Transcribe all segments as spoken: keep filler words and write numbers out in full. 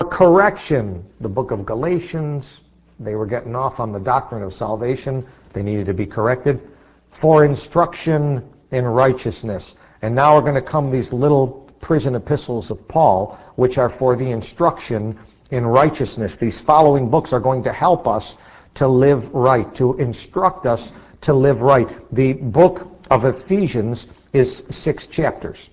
correction, the book of Galatians, they were getting off on the doctrine of salvation. They needed to be corrected. For instruction in righteousness. And now are going to come these little prison epistles of Paul, which are for the instruction in righteousness. These following books are going to help us to live right, to instruct us to live right. The book of Ephesians is six chapters.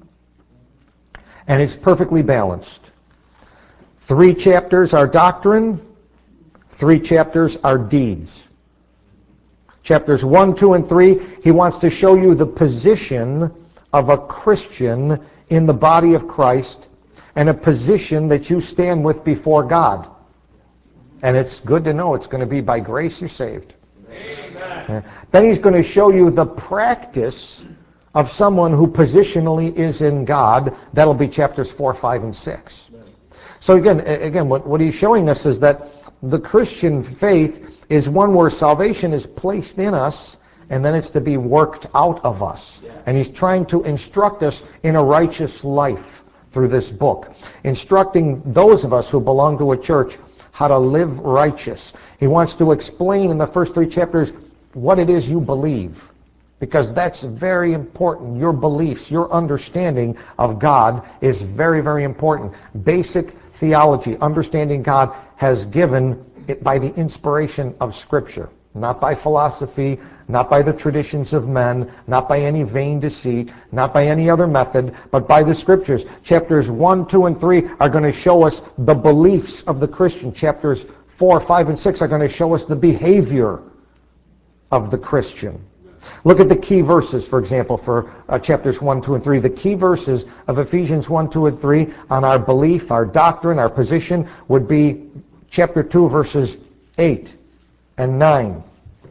And it's perfectly balanced. Three chapters are doctrine, three chapters are deeds. Chapters one, two, and three, he wants to show you the position of a Christian in the body of Christ and a position that you stand with before God. And it's good to know it's going to be by grace you're saved. Amen. Then he's going to show you the practice of someone who positionally is in God. That'll be chapters four, five, and six. So again, again, what, what he's showing us is that the Christian faith is one where salvation is placed in us and then it's to be worked out of us. And he's trying to instruct us in a righteous life through this book, instructing those of us who belong to a church how to live righteous. He wants to explain in the first three chapters what it is you believe, because that's very important. Your beliefs, your understanding of God is very, very important. Basic theology, understanding God, has given it by the inspiration of Scripture, not by philosophy, not by the traditions of men, not by any vain deceit, not by any other method, but by the Scriptures. Chapters one, two, and three are going to show us the beliefs of the Christian. Chapters four, five, and six are going to show us the behavior of the Christian. Look at the key verses, for example, for uh, chapters one, two, and three. The key verses of Ephesians one, two, and three on our belief, our doctrine, our position would be chapter two, verses eight and nine.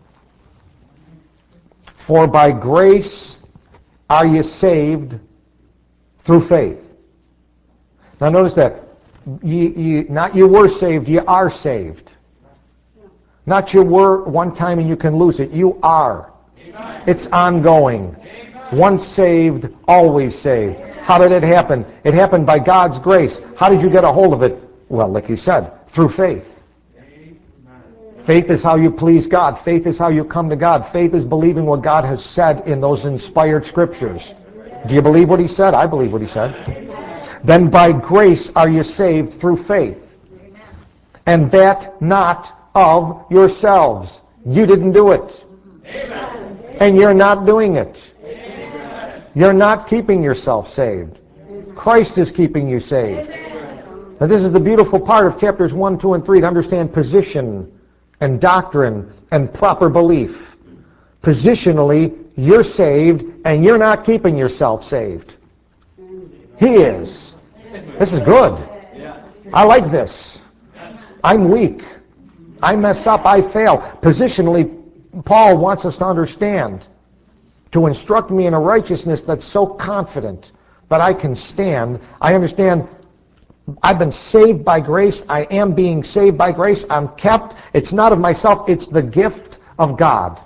For by grace are you saved through faith. Now notice that. You, you, not you were saved, you are saved. Not you were one time and you can lose it. You are. Amen. It's ongoing. Amen. Once saved, always saved. How did it happen? It happened by God's grace. How did you get a hold of it? Well, like he said, through faith. Faith is how you please God. Faith is how you come to God. Faith is believing what God has said in those inspired Scriptures. Do you believe what he said? I believe what he said. Then by grace are you saved through faith. And that not of yourselves. You didn't do it. And you're not doing it. You're not keeping yourself saved. Christ is keeping you saved. Now this is the beautiful part of chapters one, two, and three, to understand position and doctrine and proper belief. Positionally, you're saved and you're not keeping yourself saved. He is. This is good. I like this. I'm weak. I mess up. I fail. Positionally, Paul wants us to understand, to instruct me in a righteousness that's so confident that I can stand. I understand I've been saved by grace. I am being saved by grace. I'm kept. It's not of myself. It's the gift of God.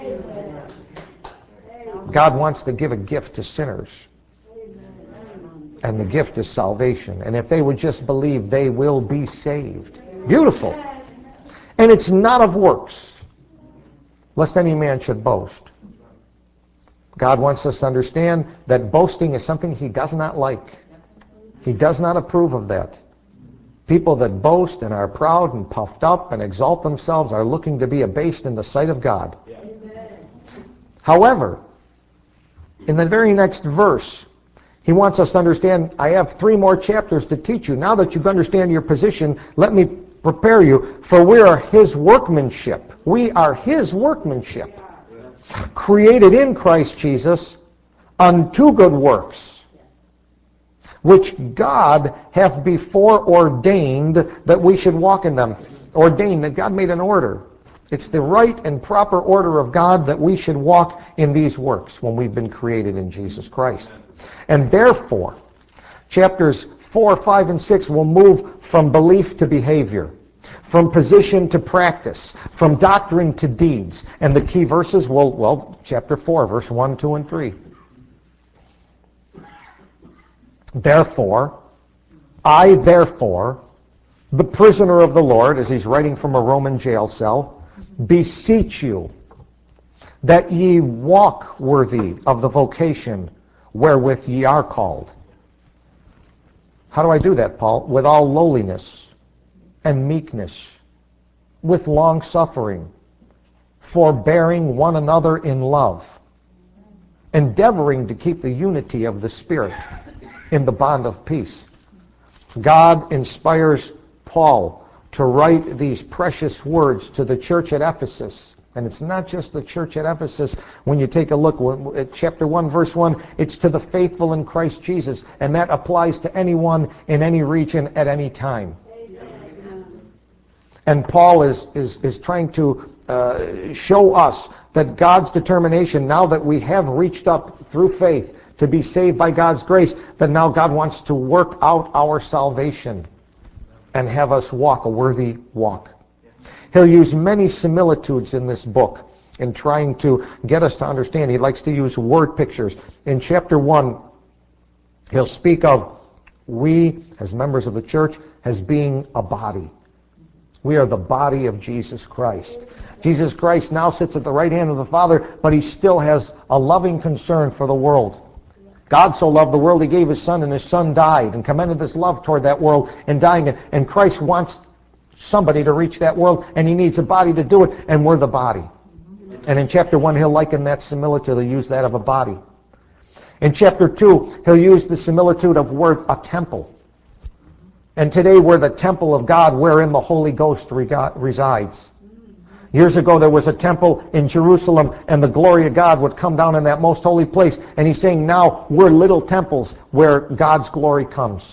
God wants to give a gift to sinners. And the gift is salvation. And if they would just believe, they will be saved. Beautiful. And it's not of works, lest any man should boast. God wants us to understand that boasting is something he does not like. He does not approve of that. People that boast and are proud and puffed up and exalt themselves are looking to be abased in the sight of God. However, in the very next verse, he wants us to understand, I have three more chapters to teach you. Now that you've understand your position, let me prepare you, for we are his workmanship. We are his workmanship, created in Christ Jesus unto good works, which God hath before ordained that we should walk in them. Ordained, that God made an order. It's the right and proper order of God that we should walk in these works when we've been created in Jesus Christ. And therefore, chapters four, five, and six will move from belief to behavior, from position to practice, from doctrine to deeds. And the key verses will, well, chapter four, verse one, two, and three. Therefore, I therefore, the prisoner of the Lord, as he's writing from a Roman jail cell, beseech you that ye walk worthy of the vocation wherewith ye are called. How do I do that, Paul? With all lowliness and meekness, with long suffering, forbearing one another in love, endeavoring to keep the unity of the Spirit in the bond of peace. God inspires Paul to write these precious words to the church at Ephesus. And it's not just the church at Ephesus. When you take a look at chapter one, verse one, it's to the faithful in Christ Jesus. And that applies to anyone in any region at any time. And Paul is, is, is trying to uh, show us that God's determination, now that we have reached up through faith to be saved by God's grace, that now God wants to work out our salvation and have us walk a worthy walk. He'll use many similitudes in this book in trying to get us to understand. He likes to use word pictures. In chapter one, he'll speak of we, as members of the church, as being a body. We are the body of Jesus Christ. Jesus Christ now sits at the right hand of the Father, but he still has a loving concern for the world. God so loved the world, he gave his Son, and his Son died, and commended this love toward that world in dying. And Christ wants somebody to reach that world, and he needs a body to do it, and we're the body. And in chapter one, he'll liken that similitude. He'll use that of a body. In chapter two, he'll use the similitude of word a temple. And today we're the temple of God wherein the Holy Ghost resides. Years ago there was a temple in Jerusalem, and the glory of God would come down in that most holy place. And he's saying now we're little temples where God's glory comes.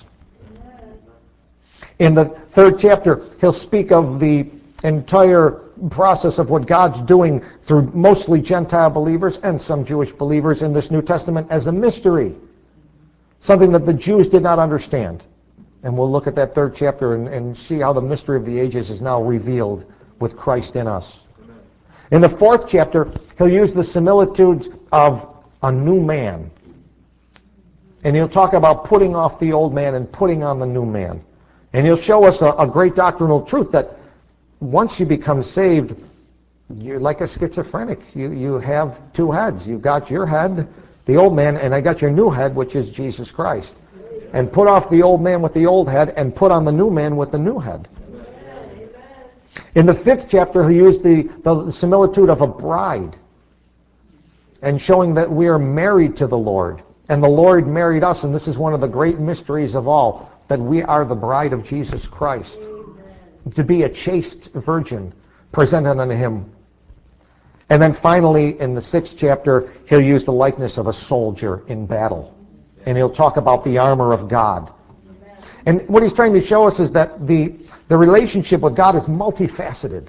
In the third chapter, he'll speak of the entire process of what God's doing through mostly Gentile believers and some Jewish believers in this New Testament as a mystery. Something that the Jews did not understand. And we'll look at that third chapter and, and see how the mystery of the ages is now revealed with Christ in us. In the fourth chapter, he'll use the similitudes of a new man. And he'll talk about putting off the old man and putting on the new man. And he'll show us a, a great doctrinal truth that once you become saved, you're like a schizophrenic. You, you have two heads. You've got your head, the old man, and I got your new head, which is Jesus Christ. And put off the old man with the old head and put on the new man with the new head. In the fifth chapter, he used the, the similitude of a bride and showing that we are married to the Lord. And the Lord married us, and this is one of the great mysteries of all, that we are the bride of Jesus Christ. Amen. To be a chaste virgin presented unto him. And then finally, in the sixth chapter, he'll use the likeness of a soldier in battle. And he'll talk about the armor of God. Amen. And what he's trying to show us is that the, the relationship with God is multifaceted.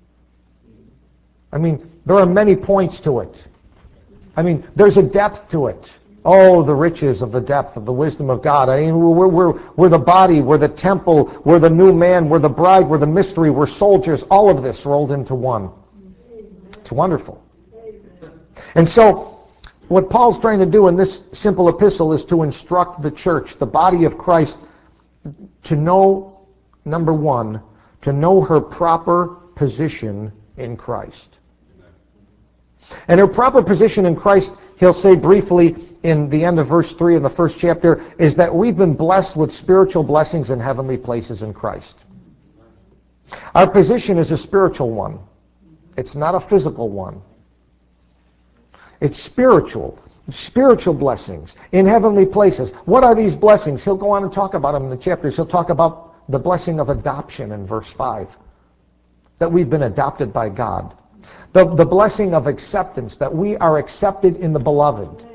I mean, there are many points to it. I mean, there's a depth to it. Oh, the riches of the depth of the wisdom of God. I mean, we're, we're, we're the body, we're the temple, we're the new man, we're the bride, we're the mystery, we're soldiers. All of this rolled into one. It's wonderful. And so, what Paul's trying to do in this simple epistle is to instruct the church, the body of Christ, to know, number one, to know her proper position in Christ. And her proper position in Christ, he'll say briefly in the end of verse three in the first chapter, is that we've been blessed with spiritual blessings in heavenly places in Christ. Our position is a spiritual one. It's not a physical one. It's spiritual. Spiritual blessings in heavenly places. What are these blessings? He'll go on and talk about them in the chapters. He'll talk about the blessing of adoption in verse five. That we've been adopted by God. The, the blessing of acceptance, that we are accepted in the beloved.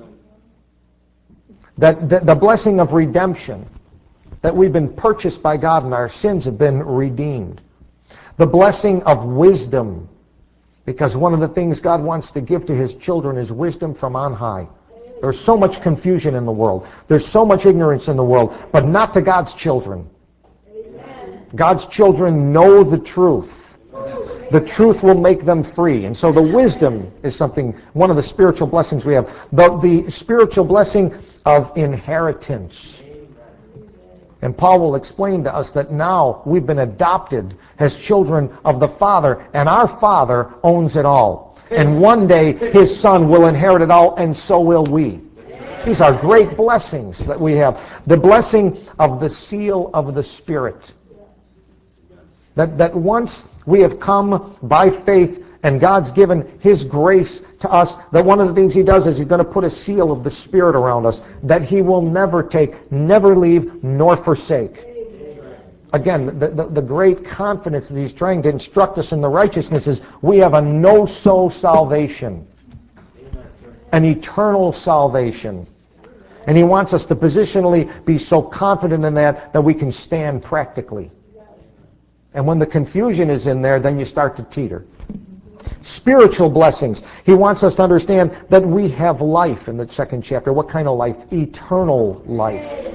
That the, the blessing of redemption, that we've been purchased by God and our sins have been redeemed. The blessing of wisdom, because one of the things God wants to give to his children is wisdom from on high. There's so much confusion in the world. There's so much ignorance in the world, but not to God's children. Amen. God's children know the truth. The truth will make them free. And so the wisdom is something, one of the spiritual blessings we have. The, the spiritual blessing of inheritance. And Paul will explain to us that now we've been adopted as children of the Father, and our Father owns it all. And one day His Son will inherit it all, and so will we. These are great blessings that we have. The blessing of the seal of the Spirit. That, that once we have come by faith and God's given His grace to us, that one of the things He does is He's going to put a seal of the Spirit around us that He will never take, never leave, nor forsake. Again, the, the, the great confidence that He's trying to instruct us in the righteousness is we have a no-so salvation, an eternal salvation. And He wants us to positionally be so confident in that that we can stand practically. And when the confusion is in there, then you start to teeter. Spiritual blessings. He wants us to understand that we have life in the second chapter. What kind of life? Eternal life.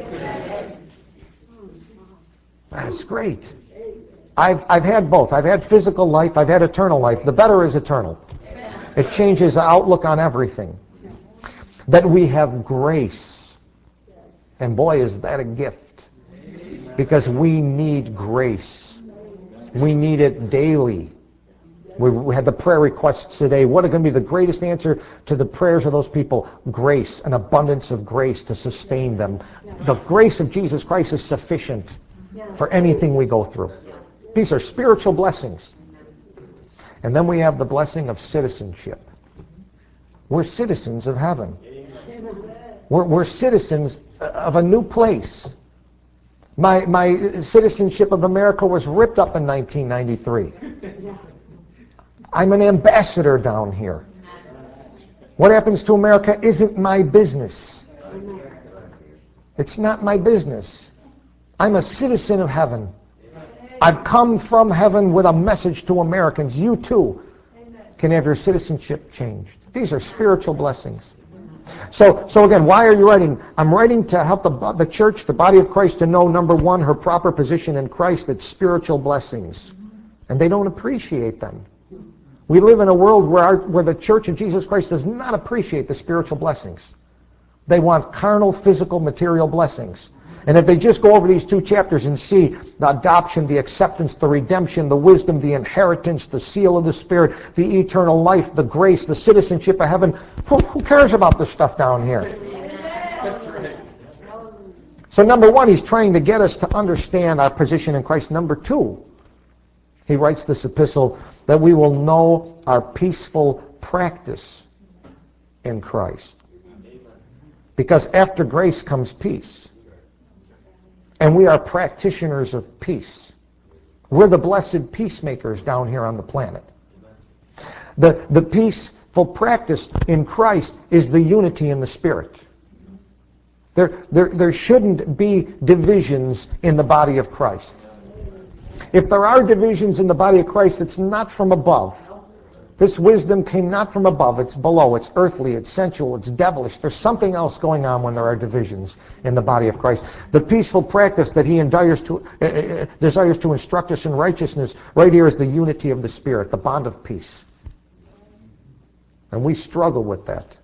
That's great. I've, I've had both. I've had physical life. I've had eternal life. The better is eternal. It changes the outlook on everything. That we have grace. And boy, is that a gift. Because we need grace. We need it daily. We had the prayer requests today. What is going to be the greatest answer to the prayers of those people? Grace, an abundance of grace to sustain them. The grace of Jesus Christ is sufficient for anything we go through. These are spiritual blessings. And then we have the blessing of citizenship. We're citizens of heaven. We're, we're citizens of a new place. My, my citizenship of America was ripped up in nineteen ninety-three. I'm an ambassador down here. What happens to America isn't my business. It's not my business. I'm a citizen of heaven. I've come from heaven with a message to Americans. You too can have your citizenship changed. These are spiritual blessings. So, so again, why are you writing? I'm writing to help the, the church, the body of Christ, to know, number one, her proper position in Christ, it's spiritual blessings. And they don't appreciate them. We live in a world where, our, where the Church of Jesus Christ does not appreciate the spiritual blessings. They want carnal, physical, material blessings. And if they just go over these two chapters and see the adoption, the acceptance, the redemption, the wisdom, the inheritance, the seal of the Spirit, the eternal life, the grace, the citizenship of heaven, who, who cares about this stuff down here? So number one, he's trying to get us to understand our position in Christ. Number two, he writes this epistle that we will know our peaceful practice in Christ. Because after grace comes peace. And we are practitioners of peace. We're the blessed peacemakers down here on the planet. The, the peaceful practice in Christ is the unity in the Spirit. There, there, there shouldn't be divisions in the body of Christ. If there are divisions in the body of Christ, it's not from above. This wisdom came not from above. It's below. It's earthly. It's sensual. It's devilish. There's something else going on when there are divisions in the body of Christ. The peaceful practice that he desires to, uh, uh, desires to instruct us in righteousness right here is the unity of the Spirit, the bond of peace. And we struggle with that.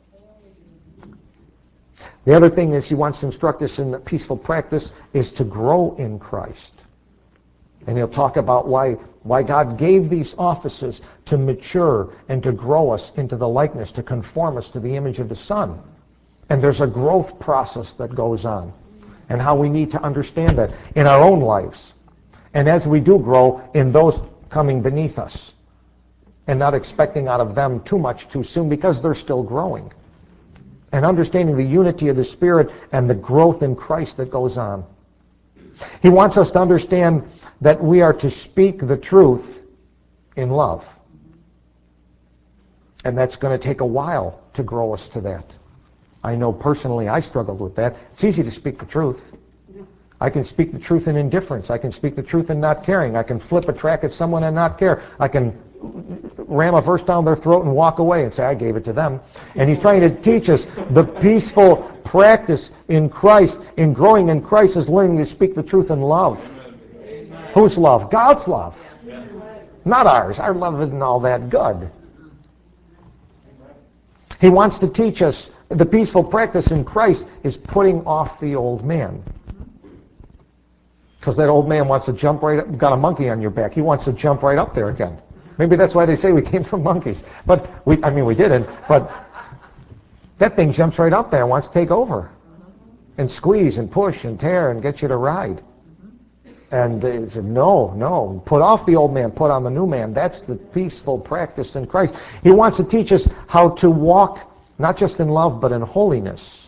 The other thing is he wants to instruct us in the peaceful practice is to grow in Christ. And he'll talk about why, why God gave these offices to mature and to grow us into the likeness, to conform us to the image of the Son. And there's a growth process that goes on, and how we need to understand that in our own lives. And as we do grow, in those coming beneath us, and not expecting out of them too much too soon because they're still growing. And understanding the unity of the Spirit and the growth in Christ that goes on. He wants us to understand that we are to speak the truth in love. And that's going to take a while to grow us to that. I know personally I struggled with that. It's easy to speak the truth. I can speak the truth in indifference. I can speak the truth in not caring. I can flip a track at someone and not care. I can ram a verse down their throat and walk away and say, I gave it to them. And he's trying to teach us the peaceful practice in Christ, in growing in Christ, is learning to speak the truth in love. Whose love? God's love. Not ours. Our love isn't all that good. He wants to teach us the peaceful practice in Christ is putting off the old man. Because that old man wants to jump right up, got a monkey on your back. He wants to jump right up there again. Maybe that's why they say we came from monkeys. But we, I mean, we didn't. But that thing jumps right up there and wants to take over. And squeeze and push and tear and get you to ride. And they said, no, no. Put off the old man, put on the new man. That's the peaceful practice in Christ. He wants to teach us how to walk, not just in love, but in holiness.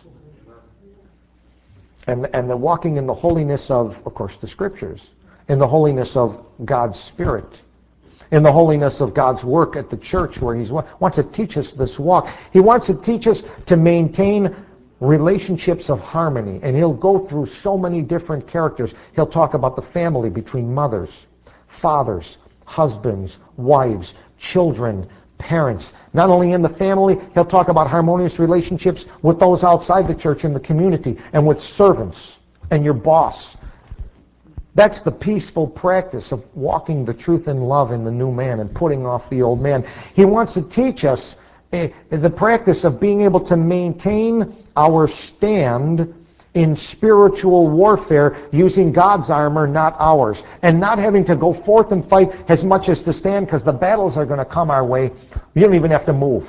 And, and the walking in the holiness of, of course, the Scriptures. In the holiness of God's Spirit. In the holiness of God's work at the church where He wants to teach us this walk. He wants to teach us to maintain relationships of harmony. And He'll go through so many different characters. He'll talk about the family between mothers, fathers, husbands, wives, children, parents. Not only in the family, He'll talk about harmonious relationships with those outside the church in the community and with servants and your boss. That's the peaceful practice of walking the truth in love in the new man and putting off the old man. He wants to teach us uh, the practice of being able to maintain our stand in spiritual warfare using God's armor, not ours. And not having to go forth and fight as much as to stand, because the battles are going to come our way. You don't even have to move.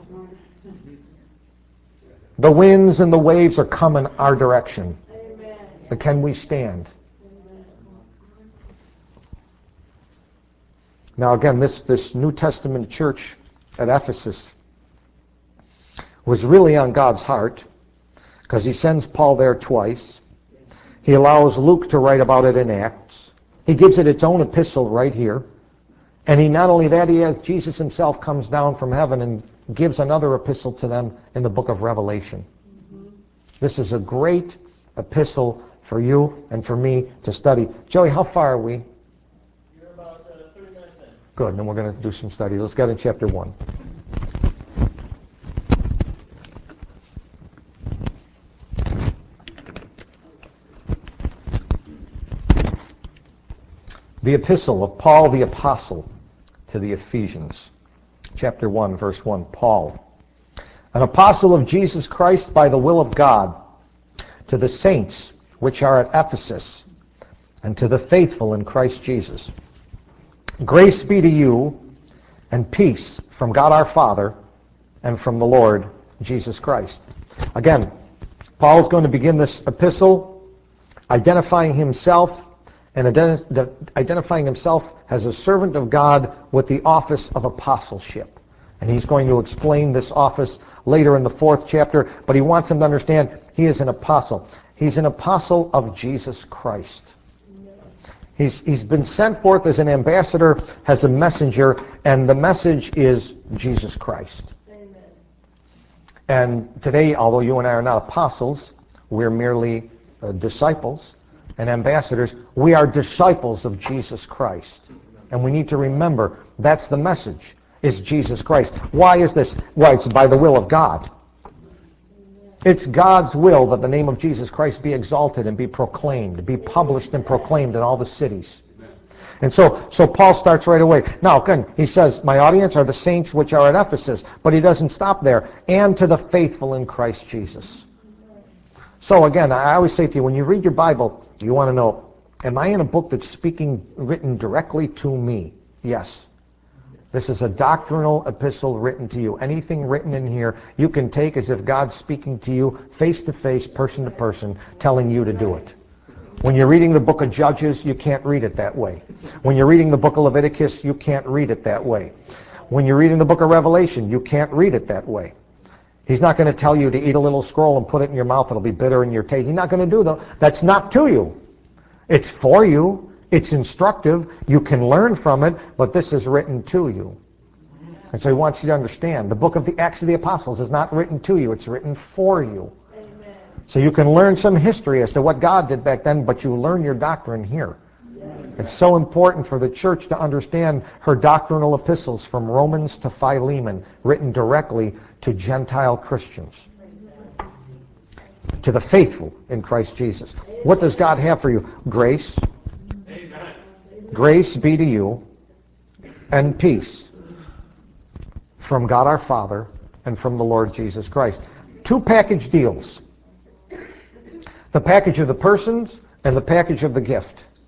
The winds and the waves are coming our direction. Amen. But can we stand? Amen. Now again, this, this New Testament church at Ephesus was really on God's heart, because He sends Paul there twice. He allows Luke to write about it in Acts. He gives it its own epistle right here. And he not only that, he has Jesus Himself comes down from heaven and gives another epistle to them in the book of Revelation. Mm-hmm. This is a great epistle for you and for me to study. Joey, how far are we? You're about uh, thirty minutes in. Good, and then we're going to do some studies. Let's get in chapter one. The epistle of Paul the Apostle to the Ephesians. Chapter one, verse one. Paul, an apostle of Jesus Christ by the will of God, to the saints which are at Ephesus, and to the faithful in Christ Jesus. Grace be to you, and peace from God our Father, and from the Lord Jesus Christ. Again, Paul is going to begin this epistle identifying himself and identifying himself as a servant of God with the office of apostleship. And he's going to explain this office later in the fourth chapter, but he wants them to understand he is an apostle. He's an apostle of Jesus Christ. He's, he's been sent forth as an ambassador, as a messenger, and the message is Jesus Christ. Amen. And today, although you and I are not apostles, we're merely uh, disciples and ambassadors. We are disciples of Jesus Christ. And we need to remember that's the message, is Jesus Christ. Why is this? Why, it's by the will of God. It's God's will that the name of Jesus Christ be exalted and be proclaimed, be published and proclaimed in all the cities. And so, so Paul starts right away. Now, again, he says, my audience are the saints which are at Ephesus. But he doesn't stop there. And to the faithful in Christ Jesus. So again, I always say to you, when you read your Bible, you want to know, am I in a book that's speaking, written directly to me? Yes. This is a doctrinal epistle written to you. Anything written in here, you can take as if God's speaking to you face to face, person to person, telling you to do it. When you're reading the book of Judges, you can't read it that way. When you're reading the book of Leviticus, you can't read it that way. When you're reading the book of Revelation, you can't read it that way. He's not going to tell you to eat a little scroll and put it in your mouth. It'll be bitter in your taste. He's not going to do that. That's not to you. It's for you. It's instructive. You can learn from it, but this is written to you. And so he wants you to understand. The book of the Acts of the Apostles is not written to you. It's written for you. Amen. So you can learn some history as to what God did back then, but you learn your doctrine here. It's so important for the church to understand her doctrinal epistles from Romans to Philemon, written directly to Gentile Christians, to the faithful in Christ Jesus. What does God have for you? Grace. Amen. Grace be to you, and peace from God our Father and from the Lord Jesus Christ. Two package deals. The package of the persons and the package of the gift.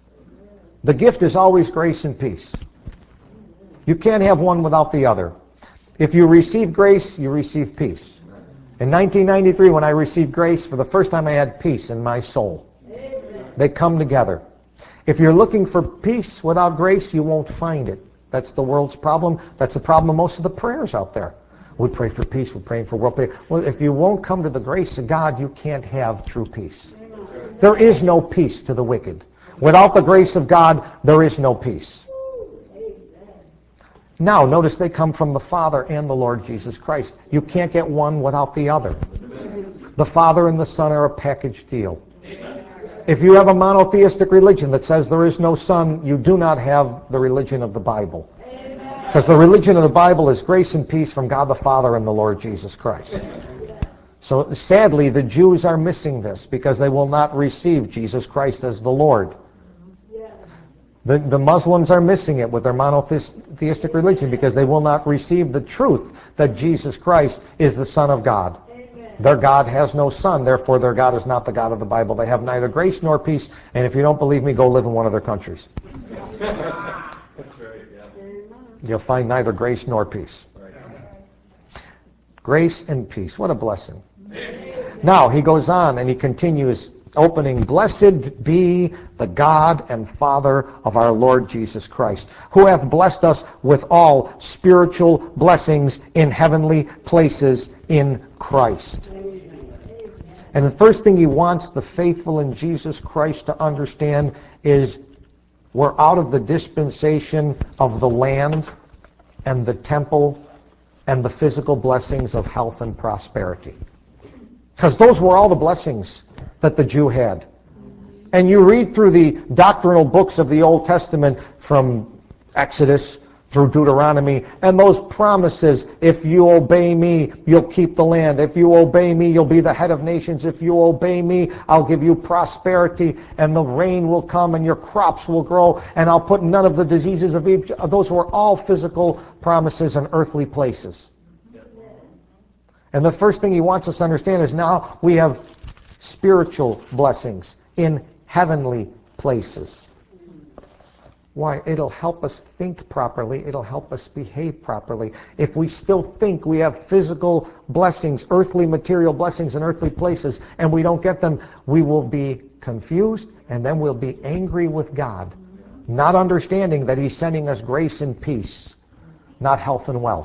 The gift is always grace and peace. You can't have one without the other. If you receive grace, you receive peace. In nineteen ninety-three, when I received grace, for the first time I had peace in my soul. Amen. They come together. If you're looking for peace without grace, you won't find it. That's the world's problem. That's the problem of most of the prayers out there. We pray for peace. We're praying for world peace. Well, if you won't come to the grace of God, you can't have true peace. Amen. There is no peace to the wicked. Without the grace of God, there is no peace. Now, notice they come from the Father and the Lord Jesus Christ. You can't get one without the other. Amen. The Father and the Son are a package deal. Amen. If you have a monotheistic religion that says there is no Son, you do not have the religion of the Bible. Because the religion of the Bible is grace and peace from God the Father and the Lord Jesus Christ. So sadly, the Jews are missing this because they will not receive Jesus Christ as the Lord. The, the Muslims are missing it with their monotheistic religion because they will not receive the truth that Jesus Christ is the Son of God. Amen. Their God has no son, therefore their God is not the God of the Bible. They have neither grace nor peace, and if you don't believe me, go live in one of their countries. That's right, yeah. You'll find neither grace nor peace. Right. Grace and peace. What a blessing. Amen. Now, he goes on and he continues opening, "Blessed be the God and Father of our Lord Jesus Christ, who hath blessed us with all spiritual blessings in heavenly places in Christ." And the first thing he wants the faithful in Jesus Christ to understand is we're out of the dispensation of the land and the temple and the physical blessings of health and prosperity. Because those were all the blessings that the Jew had. And you read through the doctrinal books of the Old Testament from Exodus through Deuteronomy, and those promises, if you obey me, you'll keep the land. If you obey me, you'll be the head of nations. If you obey me, I'll give you prosperity, and the rain will come, and your crops will grow, and I'll put none of the diseases of Egypt. Those were all physical promises and earthly places. And the first thing he wants us to understand is now we have spiritual blessings in heavenly places. Why? It'll help us think properly. It'll help us behave properly. If we still think we have physical blessings, earthly material blessings in earthly places, and we don't get them, we will be confused, and then we'll be angry with God, not understanding that he's sending us grace and peace, not health and wealth.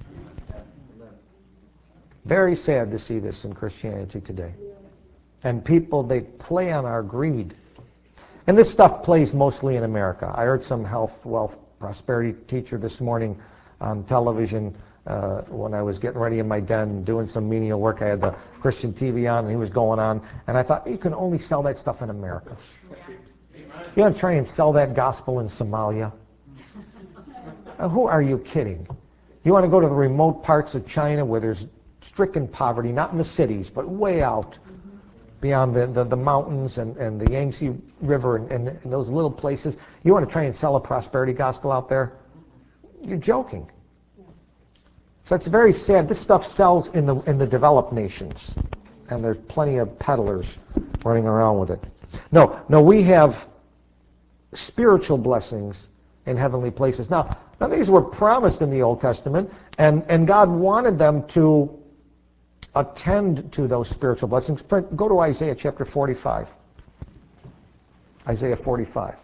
Very sad to see this in Christianity today. And people, they play on our greed. And this stuff plays mostly in America. I heard some health, wealth, prosperity teacher this morning on television uh, when I was getting ready in my den doing some menial work. I had the Christian T V on and he was going on. And I thought, you can only sell that stuff in America. You want to try and sell that gospel in Somalia? Uh, who are you kidding? You want to go to the remote parts of China where there's stricken poverty, not in the cities, but way out beyond the, the, the mountains and, and the Yangtze River and, and, and those little places. You want to try and sell a prosperity gospel out there? You're joking. So it's very sad. This stuff sells in the in the developed nations, and there's plenty of peddlers running around with it. No, no, we have spiritual blessings in heavenly places. Now, now these were promised in the Old Testament, and, and God wanted them to attend to those spiritual blessings. Go to Isaiah chapter forty-five. Isaiah forty-five.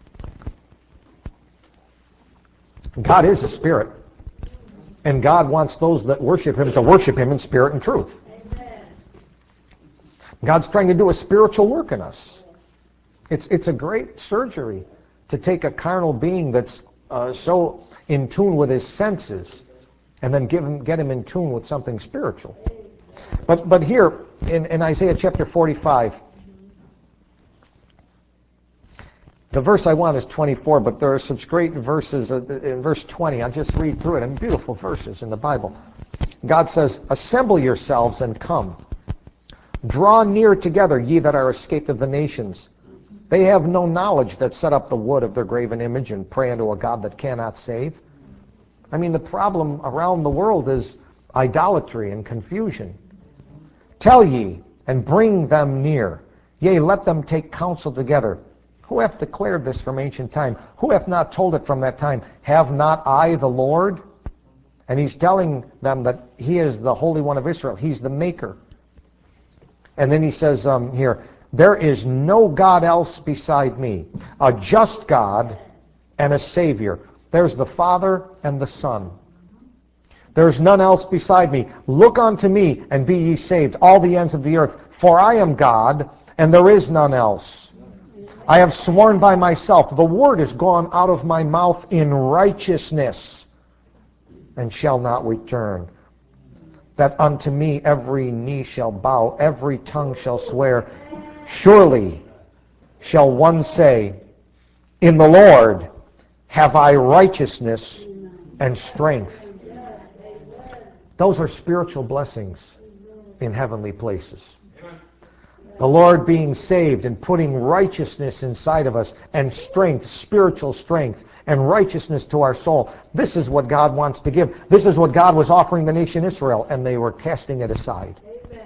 God is a spirit, and God wants those that worship him to worship him in spirit and truth. Amen. God's trying to do a spiritual work in us. It's, it's a great surgery to take a carnal being that's uh, so in tune with his senses and then give him, get him in tune with something spiritual. But but here in, in Isaiah chapter forty-five, the verse I want is twenty-four, but there are such great verses in verse twenty. I'll just read through it. And beautiful verses in the Bible. God says, "Assemble yourselves and come. Draw near together, ye that are escaped of the nations. They have no knowledge that set up the wood of their graven image and pray unto a God that cannot save." I mean, the problem around the world is idolatry and confusion. "Tell ye, and bring them near. Yea, let them take counsel together. Who hath declared this from ancient time? Who hath not told it from that time? Have not I the Lord? And he's telling them that he is the Holy One of Israel. He's the maker. And then he says um, here, there is no God else beside me, a just God and a Savior. There's the Father and the Son. There's none else beside me. Look unto me and be ye saved, all the ends of the earth. For I am God, and there is none else. I have sworn by myself, the word is gone out of my mouth in righteousness, and shall not return. That unto me every knee shall bow, every tongue shall swear. Surely shall one say, in the Lord have I righteousness and strength. Those are spiritual blessings in heavenly places. The Lord being saved and putting righteousness inside of us and strength, spiritual strength and righteousness to our soul. This is what God wants to give. This is what God was offering the nation Israel, and they were casting it aside. Amen.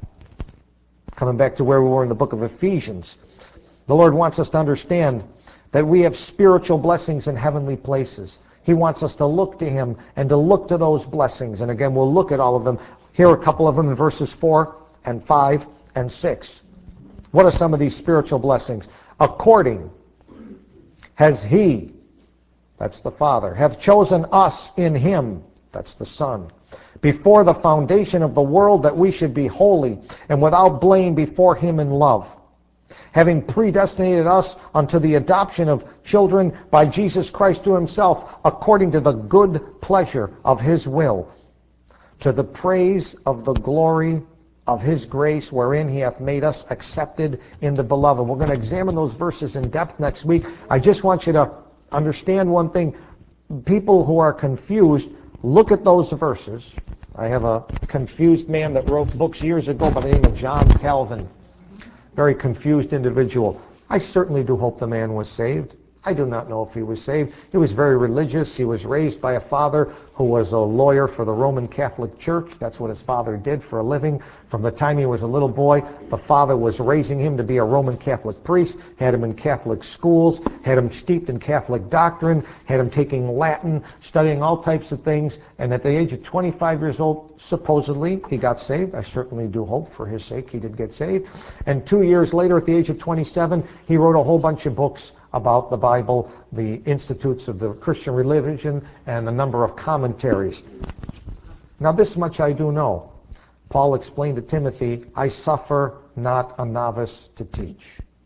Coming back to where we were in the book of Ephesians, the Lord wants us to understand that we have spiritual blessings in heavenly places. He wants us to look to Him and to look to those blessings. And again, we'll look at all of them. Here are a couple of them in verses four and five and six. What are some of these spiritual blessings? According has He, that's the Father, hath chosen us in Him, that's the Son, before the foundation of the world, that we should be holy and without blame before Him in love, having predestinated us unto the adoption of children by Jesus Christ to Himself, according to the good pleasure of His will, to the praise of the glory of His grace, wherein He hath made us accepted in the Beloved. We're going to examine those verses in depth next week. I just want you to understand one thing. People who are confused, look at those verses. I have a confused man that wrote books years ago by the name of John Calvin. Very confused individual. I certainly do hope the man was saved. I do not know if he was saved. He was very religious. He was raised by a father who was a lawyer for the Roman Catholic Church. That's what his father did for a living. From the time he was a little boy, the father was raising him to be a Roman Catholic priest, had him in Catholic schools, had him steeped in Catholic doctrine, had him taking Latin, studying all types of things, and at the age of twenty-five years old, supposedly, he got saved. I certainly do hope for his sake he did get saved. And two years later, at the age of twenty-seven, he wrote a whole bunch of books about the Bible, the Institutes of the Christian Religion, and a number of commentaries. Now this much I do know. Paul explained to Timothy, I suffer not a novice to teach.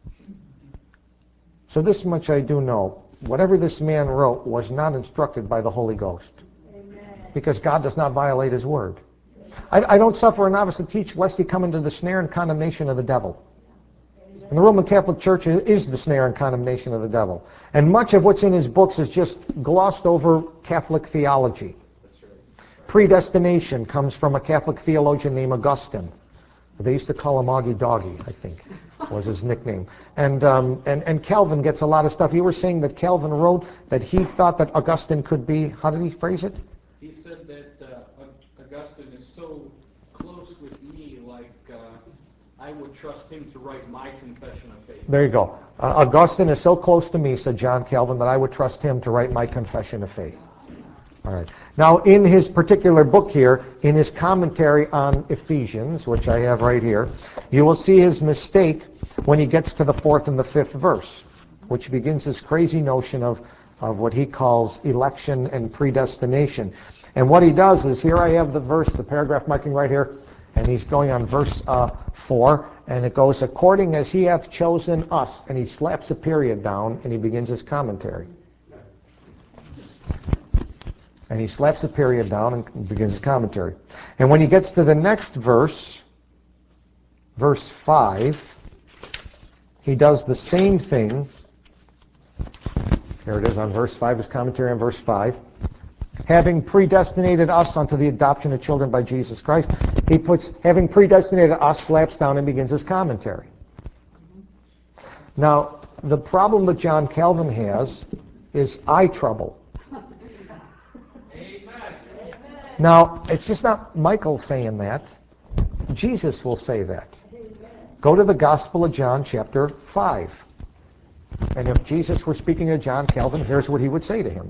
So this much I do know. Whatever this man wrote was not instructed by the Holy Ghost. Amen. Because God does not violate His word. I, I don't suffer a novice to teach lest he come into the snare and condemnation of the devil. And the Roman Catholic Church is the snare and condemnation of the devil. And much of what's in his books is just glossed over Catholic theology. That's right. Predestination comes from a Catholic theologian named Augustine. They used to call him Augie Doggy, I think, was his nickname. And, um, and, and Calvin gets a lot of stuff. You were saying that Calvin wrote that he thought that Augustine could be, how did he phrase it? He said that uh, Augustine is so close with me, like... Uh, I would trust him to write my confession of faith. There you go. Uh, Augustine is so close to me, said John Calvin, that I would trust him to write my confession of faith. All right. Now, in his particular book here, in his commentary on Ephesians, which I have right here, you will see his mistake when he gets to the fourth and the fifth verse, which begins this crazy notion of, of what he calls election and predestination. And what he does is, here I have the verse, the paragraph marking right here, and he's going on verse uh, four, and it goes, according as He hath chosen us, and he slaps a period down, and he begins his commentary. And he slaps a period down and begins his commentary. And when he gets to the next verse, verse five, he does the same thing. Here it is on verse five, his commentary on verse five. Having predestinated us unto the adoption of children by Jesus Christ, he puts, having predestinated us, slaps down and begins his commentary. Now, the problem that John Calvin has is eye trouble. Amen. Now, it's just not Michael saying that. Jesus will say that. Go to the Gospel of John, chapter five. And if Jesus were speaking to John Calvin, here's what he would say to him.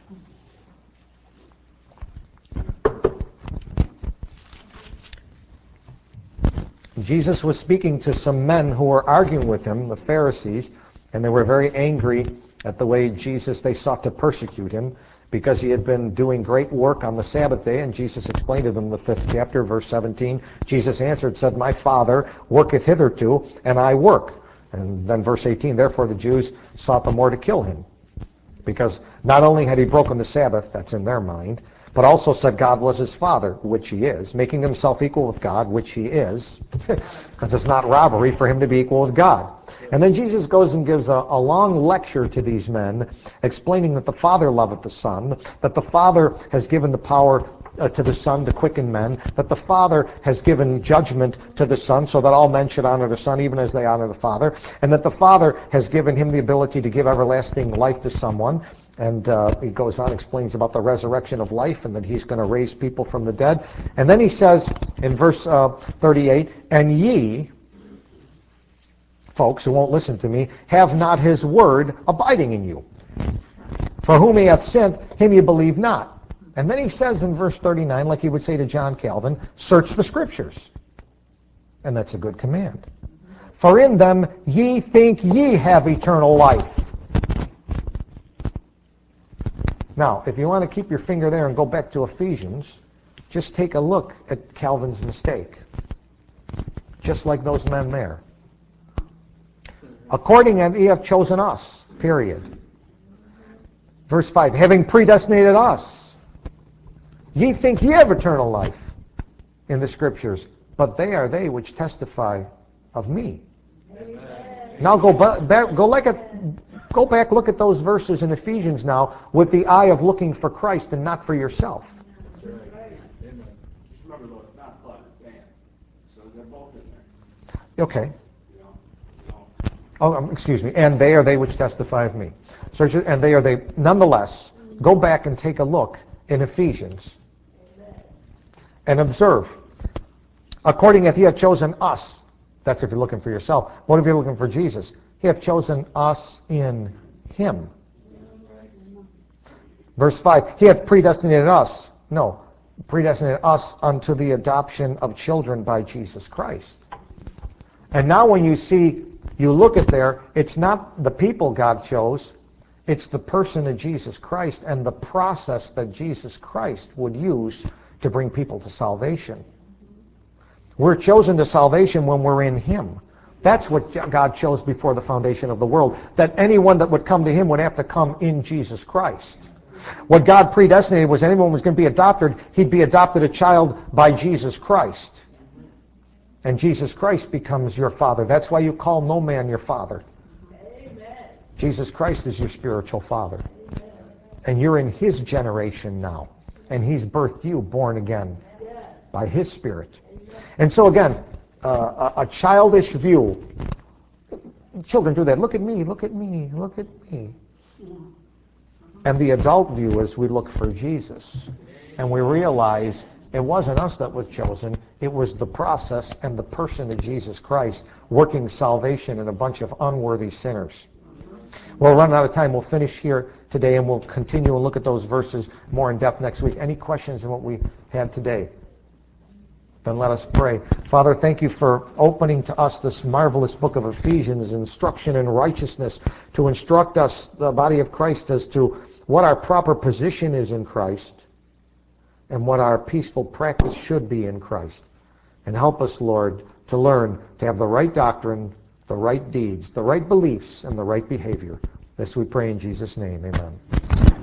Jesus was speaking to some men who were arguing with him, the Pharisees, and they were very angry at the way Jesus, they sought to persecute him because he had been doing great work on the Sabbath day, and Jesus explained to them the fifth chapter, verse seventeen. Jesus answered, said, my Father worketh hitherto, and I work. And then verse eighteen, therefore the Jews sought the more to kill him, because not only had he broken the Sabbath, that's in their mind, but also said God was his Father, which he is, making himself equal with God, which he is, because it's not robbery for him to be equal with God. And then Jesus goes and gives a, a long lecture to these men, explaining that the Father loveth the Son, that the Father has given the power uh, to the Son to quicken men, that the Father has given judgment to the Son so that all men should honor the Son even as they honor the Father, and that the Father has given him the ability to give everlasting life to someone. And uh, he goes on, explains about the resurrection of life and that he's going to raise people from the dead. And then he says in verse uh, thirty-eight, and ye, folks who won't listen to me, have not his word abiding in you. For whom he hath sent, him ye believe not. And then he says in verse thirty-nine, like he would say to John Calvin, search the Scriptures. And that's a good command. For in them ye think ye have eternal life. Now, if you want to keep your finger there and go back to Ephesians, just take a look at Calvin's mistake. Just like those men there. According as ye have chosen us, period. Verse five, having predestinated us, ye think ye have eternal life in the Scriptures, but they are they which testify of me. Amen. Now go back, go like a... Go back, look at those verses in Ephesians now with the eye of looking for Christ and not for yourself. That's right. Amen. Just remember, though, it's not but, it's and. So they're both in there. Okay. You know, you know. Oh, um, excuse me. And they are they which testify of me. Search it, and they are they. Nonetheless, go back and take a look in Ephesians and observe. According as he hath chosen us. That's if you're looking for yourself. What if you're looking for Jesus? He hath chosen us in him. Verse five, he hath predestinated us. No, predestinated us unto the adoption of children by Jesus Christ. And now when you see, you look at there, it's not the people God chose, it's the person of Jesus Christ and the process that Jesus Christ would use to bring people to salvation. We're chosen to salvation when we're in him. That's what God chose before the foundation of the world, that anyone that would come to him would have to come in Jesus Christ. What God predestinated was anyone who was going to be adopted, he'd be adopted a child by Jesus Christ. And Jesus Christ becomes your father. That's why you call no man your father. Amen. Jesus Christ is your spiritual father. Amen. And you're in his generation now. And he's birthed you born again by his Spirit. Amen. And so again, Uh, a, a childish view. Children do that. Look at me, look at me, look at me. And the adult view is we look for Jesus. And we realize it wasn't us that was chosen. It was the process and the person of Jesus Christ working salvation in a bunch of unworthy sinners. We'll run out of time. We'll finish here today and we'll continue and look at those verses more in depth next week. Any questions on what we had today? Then let us pray. Father, thank you for opening to us this marvelous book of Ephesians, instruction in righteousness, to instruct us, the body of Christ, as to what our proper position is in Christ and what our peaceful practice should be in Christ. And help us, Lord, to learn to have the right doctrine, the right deeds, the right beliefs, and the right behavior. This we pray in Jesus' name. Amen.